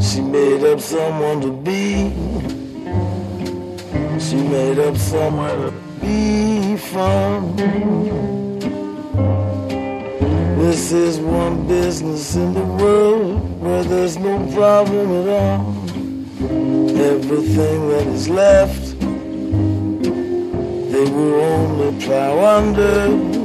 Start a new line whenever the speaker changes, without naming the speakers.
She made up someone to be. She made up somewhere to be from. This is one business in the world where there's no problem at all. Everything that is left, they will only plow under.